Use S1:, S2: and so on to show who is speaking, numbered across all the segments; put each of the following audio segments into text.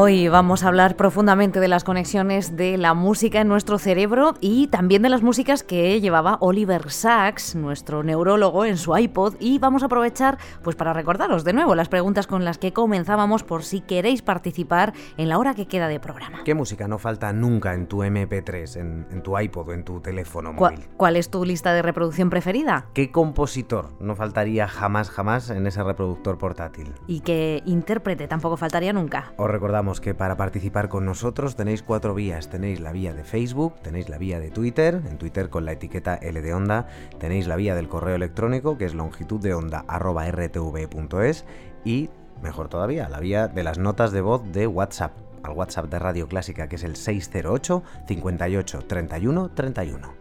S1: Hoy vamos a hablar profundamente de las conexiones de la música en nuestro cerebro y también de las músicas que llevaba Oliver Sacks, nuestro neurólogo, en su iPod, y vamos a aprovechar pues para recordaros de nuevo las preguntas con las que comenzábamos por si queréis participar en la hora que queda de programa.
S2: ¿Qué música no falta nunca en tu MP3, en tu iPod o en tu teléfono móvil?
S1: ¿Cuál es tu lista de reproducción preferida?
S2: ¿Qué compositor no faltaría jamás en ese reproductor portátil?
S1: ¿Y qué intérprete tampoco faltaría nunca?
S2: Os recordamos que para participar con nosotros tenéis 4 vías. Tenéis la vía de Facebook, tenéis la vía de Twitter, en Twitter con la etiqueta L de Onda, tenéis la vía del correo electrónico que es longituddeonda@rtv.es y, mejor todavía, la vía de las notas de voz de WhatsApp, al WhatsApp de Radio Clásica, que es el 608 58 31 31.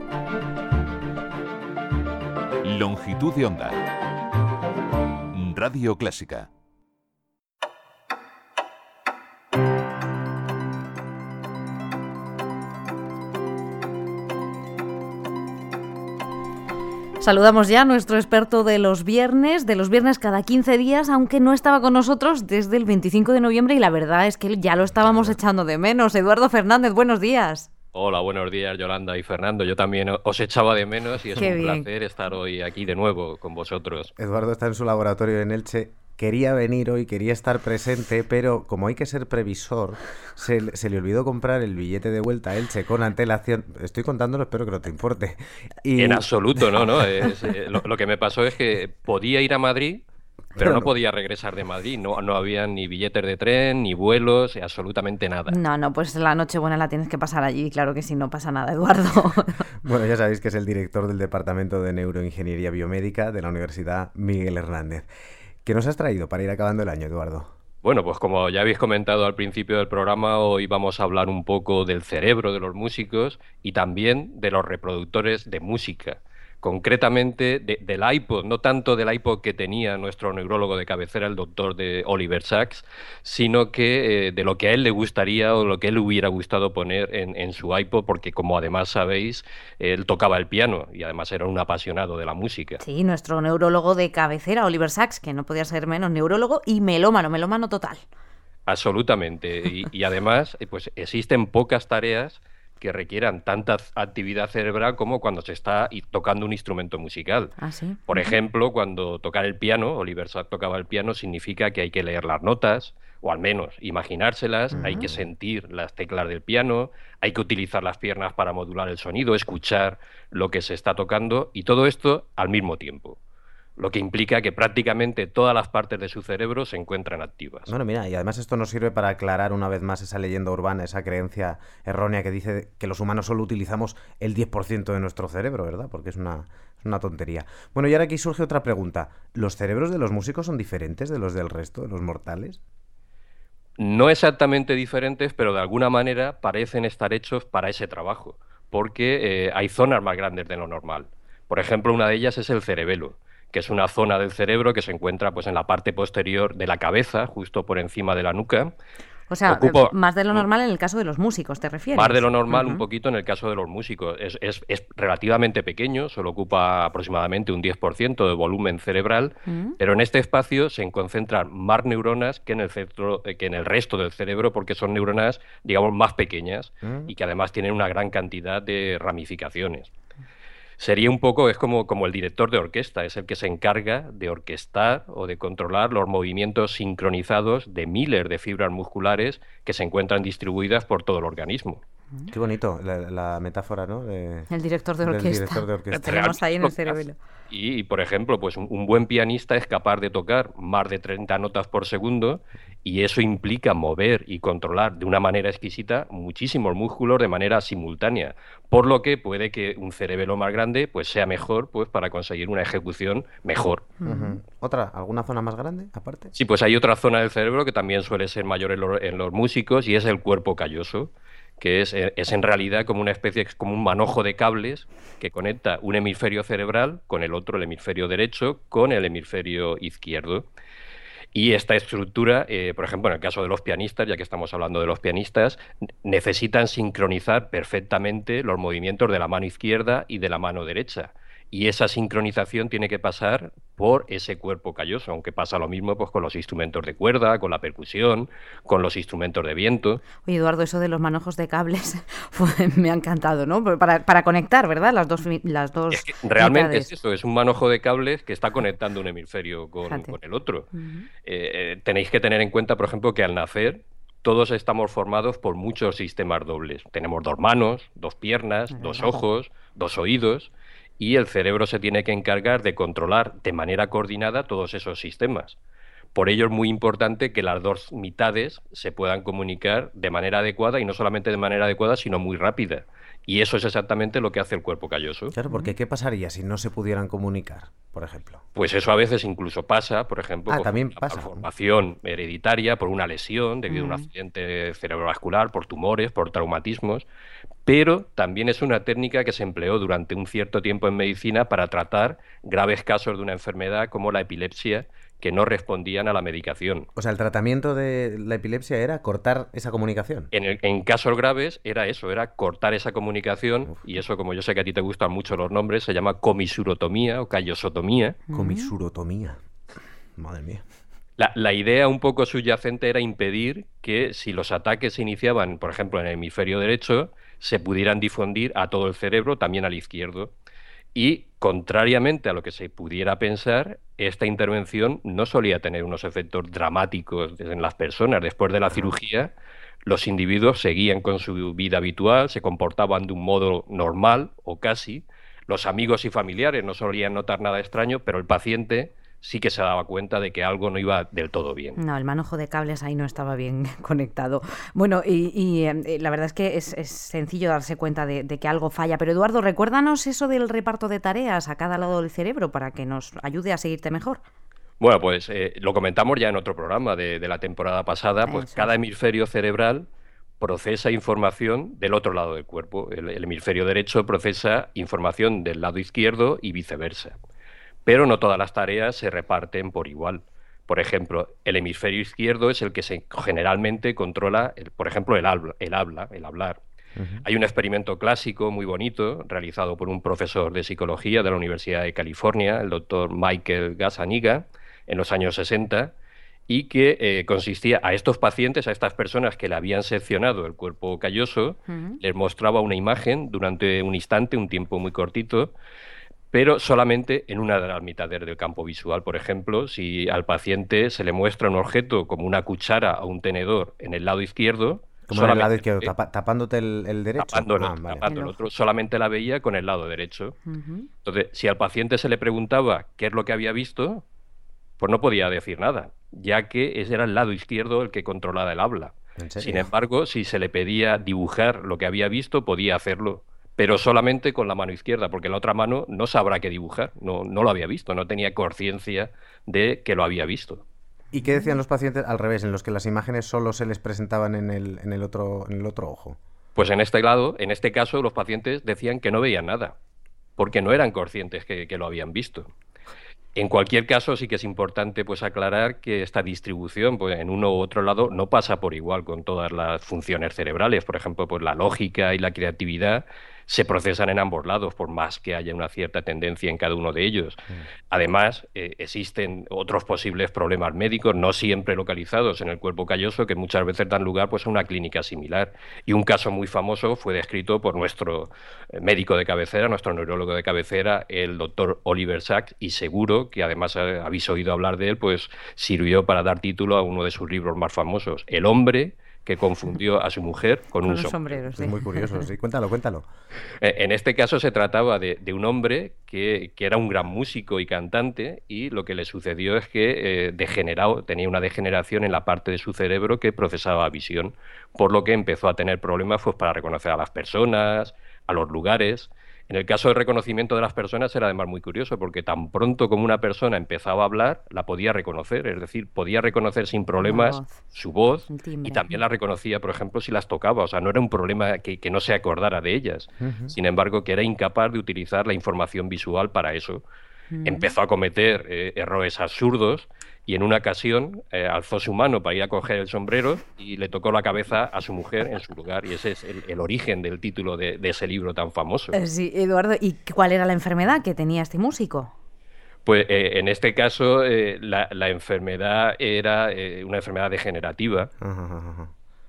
S3: Longitud de Onda. Radio Clásica.
S1: Saludamos ya a nuestro experto de los viernes cada 15 días, aunque no estaba con nosotros desde el 25 de noviembre y la verdad es que ya lo estábamos echando de menos. Eduardo Fernández, buenos días.
S4: Hola, buenos días, Yolanda y Fernando. Yo también os echaba de menos y es un placer estar hoy aquí de nuevo con vosotros.
S2: Eduardo está en su laboratorio en Elche. Quería venir hoy, quería estar presente, pero como hay que ser previsor, se le olvidó comprar el billete de vuelta a Elche con antelación. Estoy contándolo, espero que no te importe.
S4: En absoluto, no. Lo que me pasó es que podía ir a Madrid, pero no podía regresar de Madrid. No había ni billetes de tren, ni vuelos, absolutamente nada.
S1: No, pues la Nochebuena la tienes que pasar allí. Claro que sí, no pasa nada, Eduardo.
S2: Bueno, ya sabéis que es el director del Departamento de Neuroingeniería Biomédica de la Universidad Miguel Hernández. ¿Qué nos has traído para ir acabando el año, Eduardo?
S4: Bueno, pues como ya habéis comentado al principio del programa, hoy vamos a hablar un poco del cerebro de los músicos y también de los reproductores de música. Concretamente del iPod, no tanto del iPod que tenía nuestro neurólogo de cabecera, el doctor de Oliver Sacks, sino que de lo que a él le gustaría o lo que él le hubiera gustado poner en su iPod, porque como además sabéis, él tocaba el piano y además era un apasionado de la música.
S1: Sí, nuestro neurólogo de cabecera, Oliver Sacks, que no podía ser menos neurólogo y melómano total.
S4: Absolutamente. Y además, pues existen pocas tareas que requieran tanta actividad cerebral como cuando se está tocando un instrumento musical.
S1: ¿Ah, sí?
S4: Por ejemplo, cuando tocar el piano, Oliver Sacks tocaba el piano, significa que hay que leer las notas, o al menos imaginárselas, hay que sentir las teclas del piano, hay que utilizar las piernas para modular el sonido, escuchar lo que se está tocando, y todo esto al mismo tiempo. Lo que implica que prácticamente todas las partes de su cerebro se encuentran activas.
S2: Bueno, mira, y además esto nos sirve para aclarar una vez más esa leyenda urbana, esa creencia errónea que dice que los humanos solo utilizamos el 10% de nuestro cerebro, ¿verdad? Porque es una tontería. Bueno, y ahora aquí surge otra pregunta. ¿Los cerebros de los músicos son diferentes de los del resto, de los mortales?
S4: No exactamente diferentes, pero de alguna manera parecen estar hechos para ese trabajo, porque hay zonas más grandes de lo normal. Por ejemplo, una de ellas es el cerebelo, que es una zona del cerebro que se encuentra pues en la parte posterior de la cabeza, justo por encima de la nuca.
S1: O sea, más de lo normal en el caso de los músicos, ¿te refieres?
S4: Más de lo normal, un poquito en el caso de los músicos. Es relativamente pequeño, solo ocupa aproximadamente un 10% de volumen cerebral, pero en este espacio se concentran más neuronas que en el resto del cerebro, porque son neuronas, digamos, más pequeñas y que además tienen una gran cantidad de ramificaciones. Sería un poco, es como el director de orquesta, es el que se encarga de orquestar o de controlar los movimientos sincronizados de miles de fibras musculares que se encuentran distribuidas por todo el organismo.
S2: Qué bonito la metáfora, ¿no?
S1: El director de orquesta.
S2: Director de orquesta.
S1: Lo tenemos ahí en el cerebelo.
S4: Y, por ejemplo, pues un buen pianista es capaz de tocar más de 30 notas por segundo y eso implica mover y controlar de una manera exquisita muchísimos músculos de manera simultánea, por lo que puede que un cerebelo más grande pues sea mejor pues para conseguir una ejecución mejor.
S2: ¿Alguna zona más grande aparte?
S4: Sí, pues hay otra zona del cerebro que también suele ser mayor en los músicos y es el cuerpo calloso, que es en realidad como una especie, como un manojo de cables que conecta un hemisferio cerebral con el otro, el hemisferio derecho, con el hemisferio izquierdo. Y esta estructura, por ejemplo, en el caso de los pianistas, ya que estamos hablando de los pianistas, necesitan sincronizar perfectamente los movimientos de la mano izquierda y de la mano derecha. Y esa sincronización tiene que pasar por ese cuerpo calloso, aunque pasa lo mismo pues con los instrumentos de cuerda, con la percusión, con los instrumentos de viento.
S1: Oye, Eduardo, eso de los manojos de cables me ha encantado, ¿no? Para conectar, ¿verdad? Las dos
S4: Es que realmente
S1: mitades.
S4: es eso, es un manojo de cables que está conectando un hemisferio con el otro. Tenéis que tener en cuenta, por ejemplo, que al nacer todos estamos formados por muchos sistemas dobles. Tenemos 2 manos, 2 piernas, 2 ojos, 2 oídos, y el cerebro se tiene que encargar de controlar de manera coordinada todos esos sistemas. Por ello es muy importante que las 2 mitades se puedan comunicar de manera adecuada, y no solamente de manera adecuada, sino muy rápida. Y eso es exactamente lo que hace el cuerpo calloso.
S2: Claro, porque ¿qué pasaría si no se pudieran comunicar, por ejemplo?
S4: Pues eso a veces incluso pasa, por ejemplo, por
S2: también
S4: una
S2: pasa.
S4: malformación hereditaria, por una lesión debido a un accidente cerebrovascular, por tumores, por traumatismos, pero también es una técnica que se empleó durante un cierto tiempo en medicina para tratar graves casos de una enfermedad como la epilepsia, que no respondían a la medicación.
S2: O sea, el tratamiento de la epilepsia era cortar esa comunicación.
S4: En casos graves era eso, era cortar esa comunicación, y eso, como yo sé que a ti te gustan mucho los nombres, se llama comisurotomía o callosotomía.
S2: Comisurotomía. Madre mía.
S4: La idea un poco subyacente era impedir que, si los ataques se iniciaban, por ejemplo, en el hemisferio derecho, se pudieran difundir a todo el cerebro, también al izquierdo. Y, contrariamente a lo que se pudiera pensar, esta intervención no solía tener unos efectos dramáticos en las personas. Después de la cirugía, los individuos seguían con su vida habitual, se comportaban de un modo normal, o casi. Los amigos y familiares no solían notar nada extraño, pero el paciente sí que se daba cuenta de que algo no iba del todo bien.
S1: No, el manojo de cables ahí no estaba bien conectado. Bueno, y la verdad es que es sencillo darse cuenta de que algo falla. Pero Eduardo, recuérdanos eso del reparto de tareas a cada lado del cerebro para que nos ayude a seguirte mejor.
S4: Bueno, pues lo comentamos ya en otro programa de la temporada pasada. Pues
S1: Eso
S4: cada
S1: es.
S4: hemisferio cerebral procesa información del otro lado del cuerpo. El hemisferio derecho procesa información del lado izquierdo y viceversa. Pero no todas las tareas se reparten por igual. Por ejemplo, el hemisferio izquierdo es el que generalmente controla, por ejemplo, el hablar. Hay un experimento clásico muy bonito realizado por un profesor de psicología de la Universidad de California, el doctor Michael Gazzaniga, en los años 60, y que consistía a estos pacientes, a estas personas que le habían seccionado el cuerpo calloso, les mostraba una imagen durante un instante, un tiempo muy cortito, pero solamente en una de las mitades del campo visual. Por ejemplo, si al paciente se le muestra un objeto como una cuchara o un tenedor en el lado izquierdo,
S2: Como en el lado izquierdo, tapándote el derecho.
S4: Tapando
S2: Vale.
S4: el otro, solamente la veía con el lado derecho. Entonces, si al paciente se le preguntaba qué es lo que había visto, pues no podía decir nada, ya que ese era el lado izquierdo el que controlaba el habla.
S2: ¿En serio?
S4: Sin embargo, si se le pedía dibujar lo que había visto, podía hacerlo, pero solamente con la mano izquierda, porque la otra mano no sabrá qué dibujar, no lo había visto, no tenía conciencia de que lo había visto.
S2: ¿Y qué decían los pacientes al revés, en los que las imágenes solo se les presentaban en el otro ojo?
S4: Pues en este caso, los pacientes decían que no veían nada, porque no eran conscientes que lo habían visto. En cualquier caso, sí que es importante pues aclarar que esta distribución pues, en uno u otro lado no pasa por igual con todas las funciones cerebrales. Por ejemplo, pues la lógica y la creatividad se procesan en ambos lados, por más que haya una cierta tendencia en cada uno de ellos. Además, existen otros posibles problemas médicos, no siempre localizados en el cuerpo calloso, que muchas veces dan lugar pues, a una clínica similar. Y un caso muy famoso fue descrito por nuestro médico de cabecera, nuestro neurólogo de cabecera, el doctor Oliver Sacks, y seguro que además habéis oído hablar de él, pues sirvió para dar título a uno de sus libros más famosos, El hombre que confundió a su mujer con un sombrero.
S1: Sí.
S2: Es muy curioso, sí. Cuéntalo.
S4: En este caso se trataba de un hombre que era un gran músico y cantante, y lo que le sucedió es que tenía una degeneración en la parte de su cerebro que procesaba visión, por lo que empezó a tener problemas pues, para reconocer a las personas, a los lugares. En el caso del reconocimiento de las personas era además muy curioso, porque tan pronto como una persona empezaba a hablar, la podía reconocer, es decir, podía reconocer sin problemas su voz, y también la reconocía, por ejemplo, si las tocaba. O sea, no era un problema que no se acordara de ellas. Sin embargo, que era incapaz de utilizar la información visual para eso. empezó a cometer errores absurdos y en una ocasión alzó su mano para ir a coger el sombrero y le tocó la cabeza a su mujer en su lugar. Y ese es el origen del título de ese libro tan famoso.
S1: Sí, Eduardo, ¿y cuál era la enfermedad que tenía este músico?
S4: Pues en este caso la enfermedad era una enfermedad degenerativa.
S2: Ajá.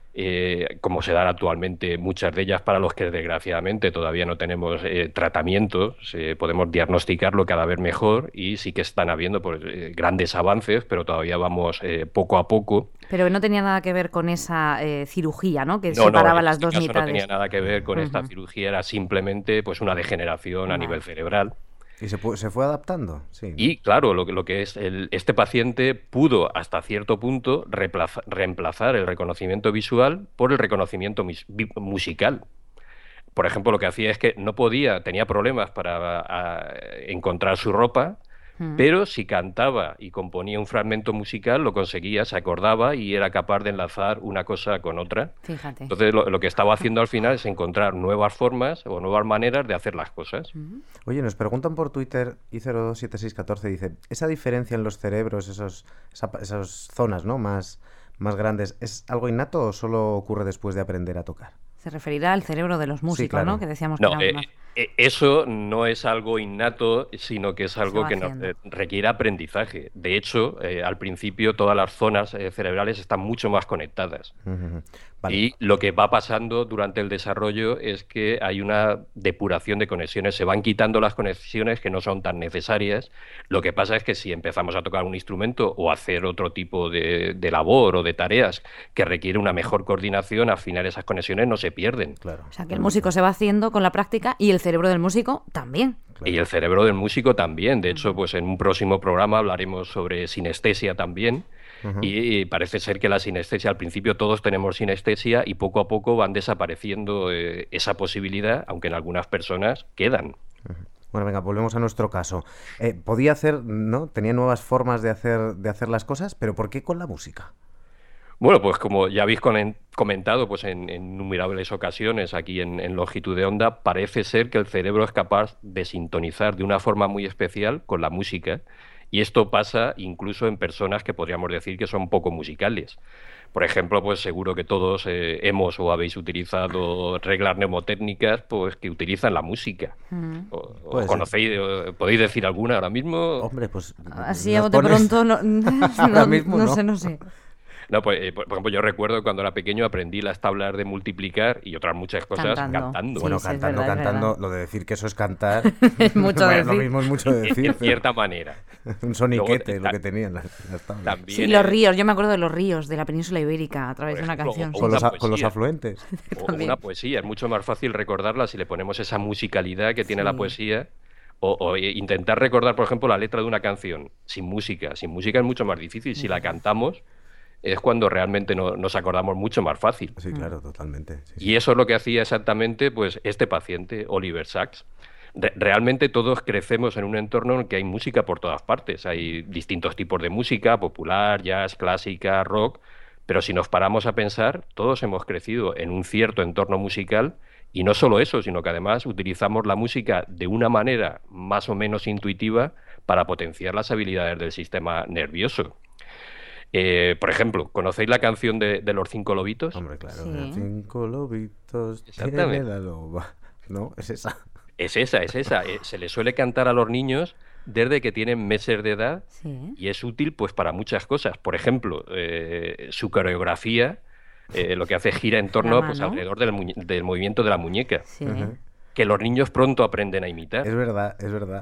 S4: Como se dan actualmente muchas de ellas para los que desgraciadamente todavía no tenemos tratamientos, podemos diagnosticarlo cada vez mejor y sí que están habiendo pues, grandes avances, pero todavía vamos poco a poco.
S1: Pero no tenía nada que ver con esa cirugía, ¿no? Que separaba las dos mitades.
S4: No tenía nada que ver con esta cirugía, era simplemente pues una degeneración a nivel cerebral.
S2: ¿Y se fue adaptando? Sí, ¿no?
S4: Y claro, lo que es este paciente pudo hasta cierto punto reemplazar el reconocimiento visual por el reconocimiento musical. Por ejemplo, lo que hacía es que tenía problemas para encontrar su ropa, pero si cantaba y componía un fragmento musical, lo conseguía, se acordaba y era capaz de enlazar una cosa con otra.
S1: Fíjate.
S4: Entonces, lo que estaba haciendo al final es encontrar nuevas formas o nuevas maneras de hacer las cosas.
S2: Oye, nos preguntan por Twitter, i07614 dice, ¿esa diferencia en los cerebros, esas zonas, ¿no? más grandes, ¿es algo innato o solo ocurre después de aprender a tocar?
S1: Se referirá al cerebro de los músicos, sí, claro. ¿No? Que decíamos que era más...
S4: Eso no es algo innato, sino que es algo que requiere aprendizaje. De hecho, al principio todas las zonas cerebrales están mucho más conectadas. Vale. Y lo que va pasando durante el desarrollo es que hay una depuración de conexiones. Se van quitando las conexiones que no son tan necesarias. Lo que pasa es que si empezamos a tocar un instrumento o a hacer otro tipo de labor o de tareas que requiere una mejor coordinación, al final esas conexiones no se pierden.
S2: Claro.
S1: O sea, que el músico se va haciendo con la práctica y el cerebro del músico también.
S4: Claro. Y el cerebro del músico también. De hecho, pues en un próximo programa hablaremos sobre sinestesia también. Y parece ser que la sinestesia, al principio todos tenemos sinestesia y poco a poco van desapareciendo esa posibilidad, aunque en algunas personas quedan.
S2: Bueno, venga, volvemos a nuestro caso. Podía hacer, ¿no? Tenía nuevas formas de hacer las cosas, pero ¿por qué con la música?
S4: Bueno, pues como ya habéis comentado pues en innumerables ocasiones aquí en Longitud de Onda, parece ser que el cerebro es capaz de sintonizar de una forma muy especial con la música. Y esto pasa incluso en personas que podríamos decir que son poco musicales. Por ejemplo, pues seguro que todos hemos o habéis utilizado reglas mnemotécnicas pues que utilizan la música. ¿O conocéis, podéis decir alguna ahora mismo?
S2: Hombre, pues...
S1: Así a bote pronto no sé.
S4: No, pues, por ejemplo, yo recuerdo cuando era pequeño aprendí las tablas de multiplicar y otras muchas cosas cantando.
S2: Bueno,
S1: sí,
S2: cantando, lo de decir que eso es cantar,
S1: mucho
S2: bueno, lo mismo es mucho decir.
S4: En cierta manera.
S2: Un soniquete, lo que tenían las tablas.
S4: También,
S1: sí, los ríos, yo me acuerdo de los ríos de la península ibérica a través de una canción.
S2: Con los afluentes.
S4: O una poesía, es mucho más fácil recordarla si le ponemos esa musicalidad que tiene la poesía. O intentar recordar, por ejemplo, la letra de una canción sin música. Sin música es mucho más difícil. Si la cantamos, es cuando realmente nos acordamos mucho más fácil.
S2: Sí, claro, totalmente. Sí.
S4: Y eso es lo que hacía exactamente pues este paciente, Oliver Sacks. Realmente todos crecemos en un entorno en el que hay música por todas partes. Hay distintos tipos de música, popular, jazz, clásica, rock, pero si nos paramos a pensar, todos hemos crecido en un cierto entorno musical y no solo eso, sino que además utilizamos la música de una manera más o menos intuitiva para potenciar las habilidades del sistema nervioso. Por ejemplo, ¿conocéis la canción de los 5 lobitos?
S2: Hombre, claro,
S1: sí.
S2: Los 5 lobitos tiene la loba. ¿No? Es esa.
S4: Es esa. Se le suele cantar a los niños desde que tienen meses de edad y es útil pues para muchas cosas. Por ejemplo, su coreografía lo que hace gira en torno pues alrededor del movimiento de la muñeca.
S1: Sí.
S4: Que los niños pronto aprenden a imitar.
S2: Es verdad.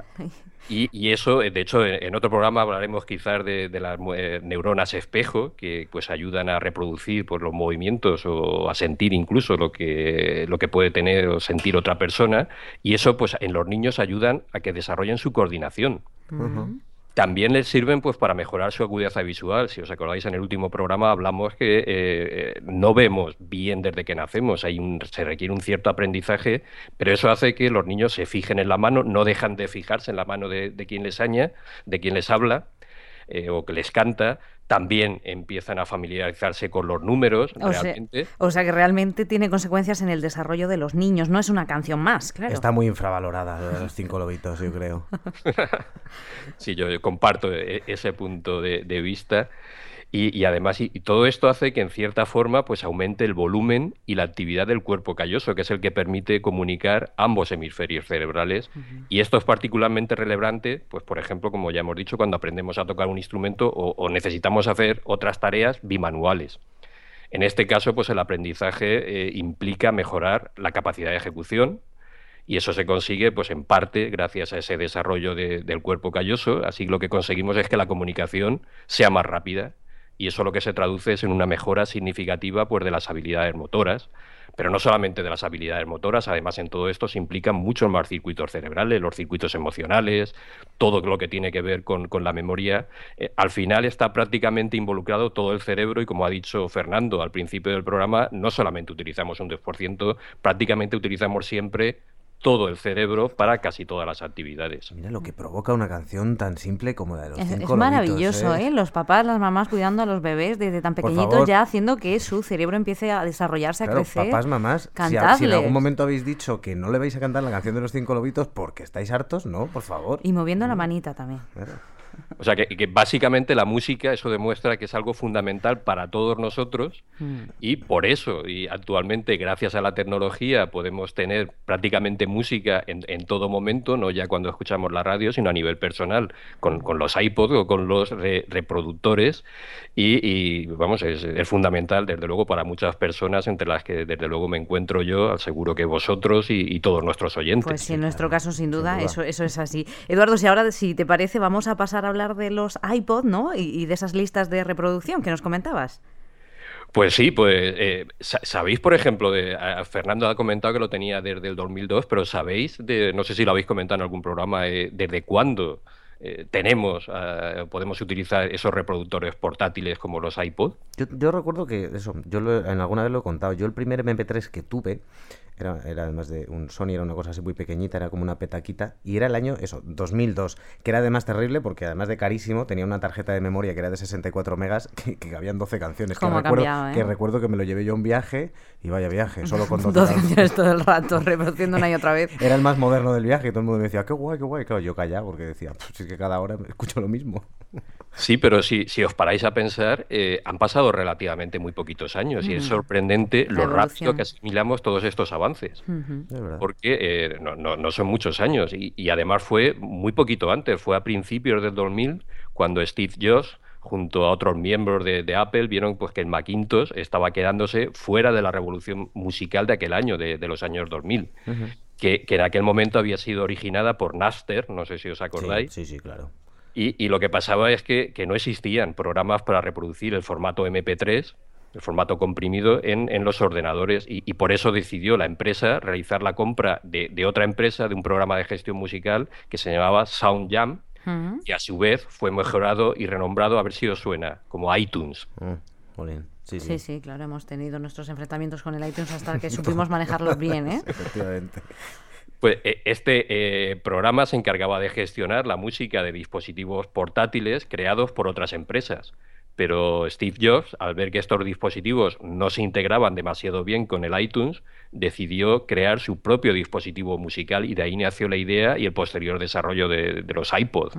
S4: Y eso, de hecho, en otro programa hablaremos quizás de las neuronas espejo, que pues ayudan a reproducir pues, los movimientos o a sentir incluso lo que puede tener o sentir otra persona. Y eso, pues, en los niños ayudan a que desarrollen su coordinación. También les sirven pues para mejorar su agudeza visual. Si os acordáis, en el último programa hablamos que no vemos bien desde que nacemos. Se requiere un cierto aprendizaje, pero eso hace que los niños se fijen en la mano, no dejan de fijarse en la mano de quien les habla o que les canta, También empiezan a familiarizarse con los números, realmente.
S1: O sea que realmente tiene consecuencias en el desarrollo de los niños, no es una canción más, claro.
S2: Está muy infravalorada lo de los 5 lobitos, yo creo.
S4: Sí, yo comparto ese punto de vista. Y además, y todo esto hace que en cierta forma pues aumente el volumen y la actividad del cuerpo calloso, que es el que permite comunicar ambos hemisferios cerebrales. Y esto es particularmente relevante, pues por ejemplo, como ya hemos dicho, cuando aprendemos a tocar un instrumento o necesitamos hacer otras tareas bimanuales. En este caso, pues el aprendizaje implica mejorar la capacidad de ejecución, y eso se consigue, pues en parte, gracias a ese desarrollo del cuerpo calloso. Así lo que conseguimos es que la comunicación sea más rápida, y eso lo que se traduce es en una mejora significativa, pues, de las habilidades motoras. Pero no solamente de las habilidades motoras, además en todo esto se implican muchos más circuitos cerebrales, los circuitos emocionales, todo lo que tiene que ver con la memoria. Al final está prácticamente involucrado todo el cerebro, y como ha dicho Fernando al principio del programa, no solamente utilizamos un 10%, prácticamente utilizamos siempre todo el cerebro para casi todas las actividades.
S2: Mira lo que provoca una canción tan simple como la de los 5 lobitos.
S1: Es maravilloso, ¿eh? Los papás, las mamás cuidando a los bebés desde tan pequeñitos, ya haciendo que su cerebro empiece a desarrollarse,
S2: claro,
S1: a crecer.
S2: Papás, mamás, si en algún momento habéis dicho que no le vais a cantar la canción de los 5 lobitos porque estáis hartos, no, por favor.
S1: Y moviendo la manita también.
S2: Claro.
S4: O sea, que básicamente la música, eso demuestra que es algo fundamental para todos nosotros, y por eso, y actualmente gracias a la tecnología, podemos tener prácticamente música en todo momento, no ya cuando escuchamos la radio, sino a nivel personal, con los iPods o con los reproductores, y vamos, es fundamental, desde luego, para muchas personas, entre las que desde luego me encuentro yo, seguro que vosotros y todos nuestros oyentes.
S1: Pues sí, en nuestro caso, sin duda, eso es así. Eduardo, si ahora, si te parece, vamos a pasar a hablar de los iPod, ¿no? Y de esas listas de reproducción que nos comentabas.
S4: Pues sí, pues sabéis, por ejemplo, Fernando ha comentado que lo tenía desde el 2002, pero sabéis, no sé si lo habéis comentado en algún programa, desde cuándo podemos utilizar esos reproductores portátiles como los iPod.
S2: Yo recuerdo que eso, en alguna vez lo he contado. Yo el primer MP3 que tuve era además de un Sony, era una cosa así muy pequeñita, era como una petaquita, y era el año, 2002, que era además terrible porque además de carísimo tenía una tarjeta de memoria que era de 64 megas que cabían 12 canciones. Que recuerdo que me lo llevé yo a un viaje, y vaya viaje, solo con
S1: 12 canciones todo el rato, reproduciendo una y otra vez.
S2: Era el más moderno del viaje y todo el mundo me decía, qué guay, qué guay. Claro, yo callaba porque decía, pues es que cada hora escucho lo mismo.
S4: Sí, pero si os paráis a pensar, han pasado relativamente muy poquitos años, y es sorprendente lo rápido que asimilamos todos estos avances, porque no son muchos años, y además fue muy poquito antes, fue a principios del 2000 cuando Steve Jobs, junto a otros miembros de Apple, vieron pues que el Macintosh estaba quedándose fuera de la revolución musical de aquel año, de los años 2000, que en aquel momento había sido originada por Napster, no sé si os acordáis.
S2: Sí, claro.
S4: Y lo que pasaba es que no existían programas para reproducir el formato MP3, el formato comprimido, en los ordenadores, y por eso decidió la empresa realizar la compra de otra empresa, de un programa de gestión musical que se llamaba SoundJam, y a su vez fue mejorado y renombrado, a ver si os suena, como iTunes.
S1: Sí, claro, hemos tenido nuestros enfrentamientos con el iTunes hasta que supimos manejarlos bien, ¿eh?
S2: Efectivamente.
S4: Pues este programa se encargaba de gestionar la música de dispositivos portátiles creados por otras empresas. Pero Steve Jobs, al ver que estos dispositivos no se integraban demasiado bien con el iTunes, decidió crear su propio dispositivo musical, y de ahí nació la idea y el posterior desarrollo de los iPod.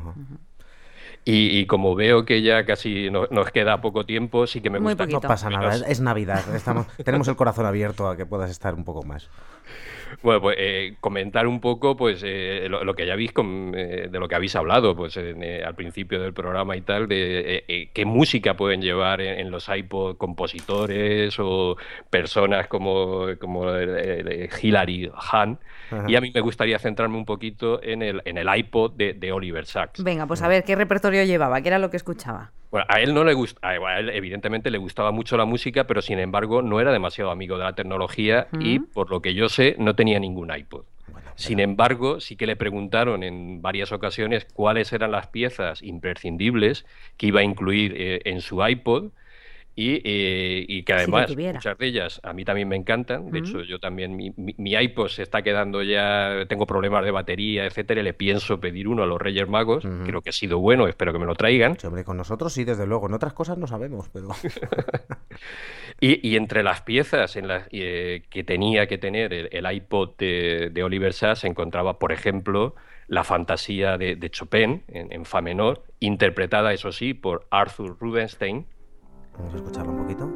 S4: Y como veo que ya casi nos queda poco tiempo, sí que me gusta...
S2: No pasa nada, es Navidad, tenemos el corazón abierto a que puedas estar un poco más.
S4: Bueno, pues comentar un poco pues lo que ya habéis de lo que habéis hablado pues al principio del programa y tal, de qué música pueden llevar en los iPod compositores o personas como Hilary Hahn. Y a mí me gustaría centrarme un poquito en el iPod de Oliver Sacks.
S1: Venga, pues a ver, ¿qué repertorio llevaba? ¿Qué era lo que escuchaba?
S4: Bueno, a él no le gusta, a él evidentemente le gustaba mucho la música, pero sin embargo no era demasiado amigo de la tecnología, y por lo que yo sé no tenía ningún iPod. Sin embargo, sí que le preguntaron en varias ocasiones cuáles eran las piezas imprescindibles que iba a incluir en su iPod, y que
S1: Si lo
S4: además
S1: tuviera.
S4: muchas de ellas a mí también me encantan. De hecho, yo también, mi iPod se está quedando ya, tengo problemas de batería, etcétera, y le pienso pedir uno a los Reyes Magos. Creo que ha sido bueno, espero que me lo traigan.
S2: Sí, hombre, con nosotros sí, desde luego. En otras cosas no sabemos, pero...
S4: Y entre las piezas en las, que tenía que tener el iPod de Oliver Sacks se encontraba, por ejemplo, la fantasía de Chopin en fa menor, interpretada, eso sí, por Arthur Rubinstein.
S2: Vamos a escucharlo un poquito.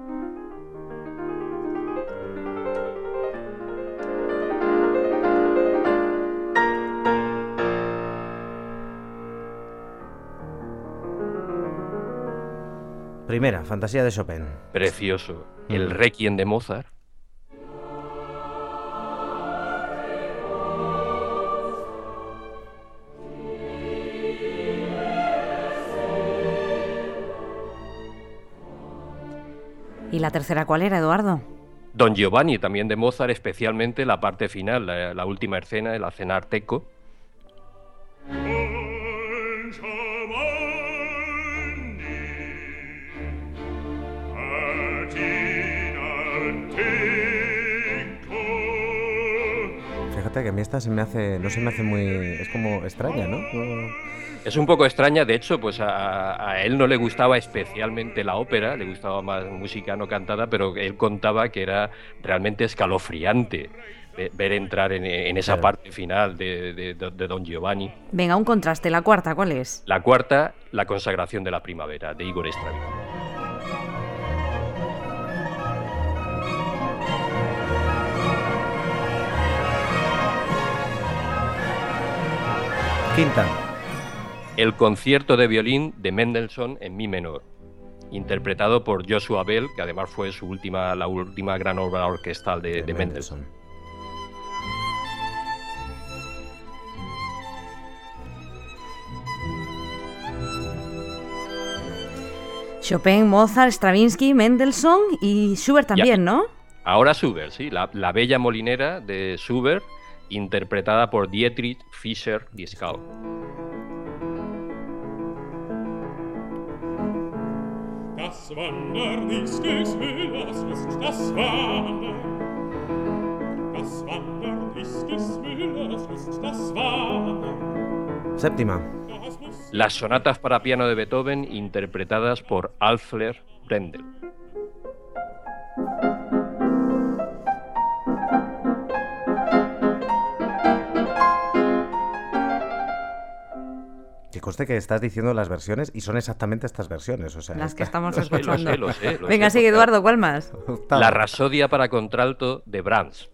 S2: Primera, fantasía de Chopin.
S4: Precioso. El Requiem de Mozart.
S1: ¿Y la tercera cuál era, Eduardo?
S4: Don Giovanni, también de Mozart, especialmente la parte final, la última escena, la cena Arteco.
S2: Fíjate que a mí esta no se me hace muy... Es como extraña, ¿no?
S4: Es un poco extraña, de hecho, pues a él no le gustaba especialmente la ópera, le gustaba más música no cantada, pero él contaba que era realmente escalofriante ver entrar en esa parte final de Don Giovanni.
S1: Venga, un contraste. ¿La cuarta cuál es?
S4: La cuarta, La consagración de la primavera, de Igor Stravinsky.
S2: Quinta.
S4: El concierto de violín de Mendelssohn en mi menor, interpretado por Joshua Bell, que además fue la última gran obra orquestal de Mendelssohn.
S1: Chopin, Mozart, Stravinsky, Mendelssohn y Schubert también, ¿no?
S4: Ahora Schubert, sí, la Bella Molinera de Schubert, interpretada por Dietrich Fischer-Dieskau.
S5: Das Wandern ist des Müllers Lust, das Wandern. Das Wandern ist des Müllers Lust, das Wandern.
S2: Séptima.
S4: Las sonatas para piano de Beethoven, interpretadas por Alfred Brendel.
S2: Que conste que estás diciendo las versiones y son exactamente estas versiones. O sea,
S1: las que estamos
S4: Lo
S1: escuchando.
S4: sé,
S1: Venga, sigue, Eduardo, ¿cuál más?
S2: Octava.
S4: La Rapsodia para contralto de Brahms.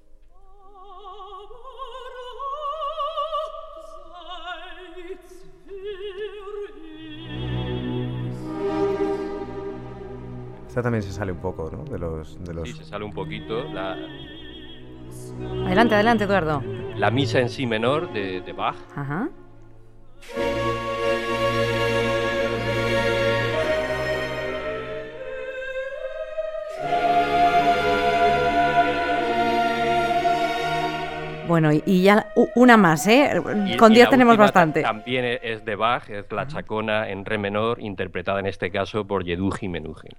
S2: Esta también se sale un poco, ¿no? De los...
S4: Sí, se sale un poquito.
S1: Adelante, adelante, Eduardo.
S4: La misa en si menor de Bach.
S1: Ajá. Bueno, y ya una más, ¿eh? Con 10 tenemos bastante.
S4: También es de Bach, es la Chacona en re menor, interpretada en este caso por Yeduji Menuhin.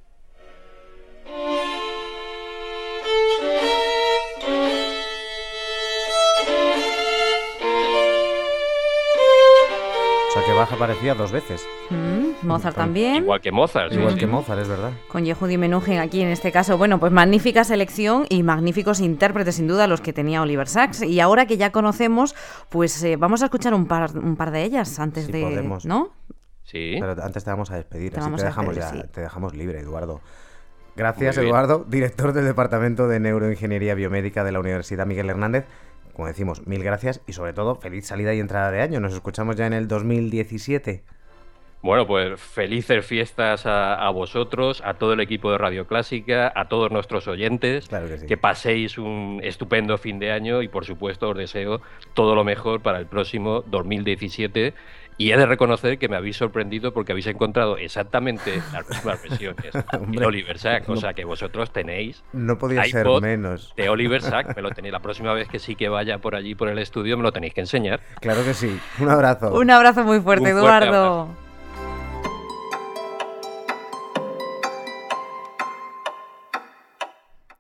S2: O sea, que Bach aparecía dos veces.
S1: Mozart también.
S4: Igual que Mozart. sí,
S2: Igual
S4: sí.
S2: que Mozart, es verdad.
S1: Con Yehudi Menuhin aquí en este caso. Bueno, pues magnífica selección y magníficos intérpretes, sin duda, los que tenía Oliver Sacks. Y ahora que ya conocemos, pues vamos a escuchar un par de ellas antes
S2: Si
S1: de...
S2: podemos.
S1: ¿No?
S4: Sí.
S2: Pero antes te vamos a despedir,
S1: Te
S2: así
S1: vamos
S2: te
S1: a
S2: dejamos
S1: despedir, sí.
S2: te dejamos libre, Eduardo. Gracias,
S4: Muy bien.
S2: Eduardo, director del Departamento de Neuroingeniería Biomédica de la Universidad Miguel Hernández. Como decimos, mil gracias y sobre todo, feliz salida y entrada de año. Nos escuchamos ya en el 2017.
S4: Bueno, pues felices fiestas a vosotros, a todo el equipo de Radio Clásica, a todos nuestros oyentes.
S2: Claro que sí.
S4: Que paséis un estupendo fin de año y, por supuesto, os deseo todo lo mejor para el próximo 2017. Y he de reconocer que me habéis sorprendido porque habéis encontrado exactamente las mismas versiones de Oliver Sacks. O sea que vosotros tenéis
S2: No podía ser
S4: iPod
S2: menos.
S4: de Oliver Sacks. Me lo tenéis la próxima vez que sí que vaya por allí por el estudio, me lo tenéis que enseñar.
S2: Claro que sí. Un abrazo.
S1: Un abrazo muy fuerte,
S4: Un fuerte
S1: Eduardo.
S4: abrazo.